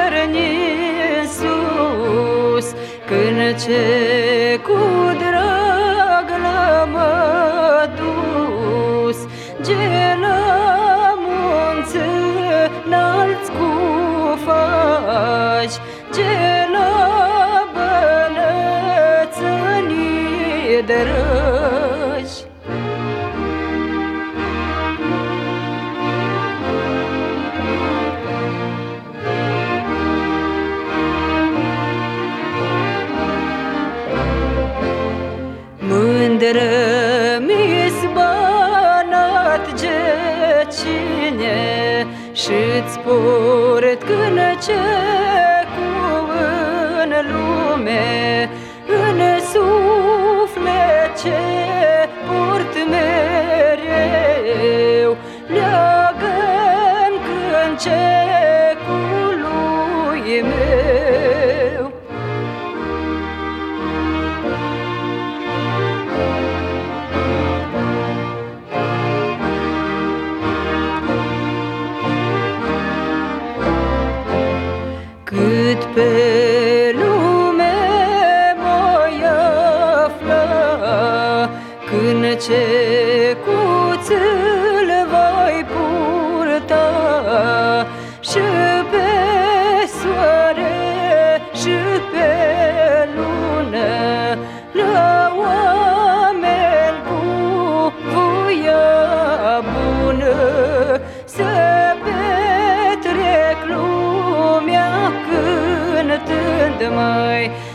nin sus, când ce cu drag l-am dus, ge la munți înalți cu faci, ge la bălățănii de răci. Mândră mi-s banat ge cine, și-ți port când ce cu în lume, în suflet ce port mereu, leagă-n când ce cu lui meu. Cât pe lume m-ai afla, când ce cuțul voi purta, și pe soare și pe lună, la oameni cu voia bună, să petrec lumea cântând mai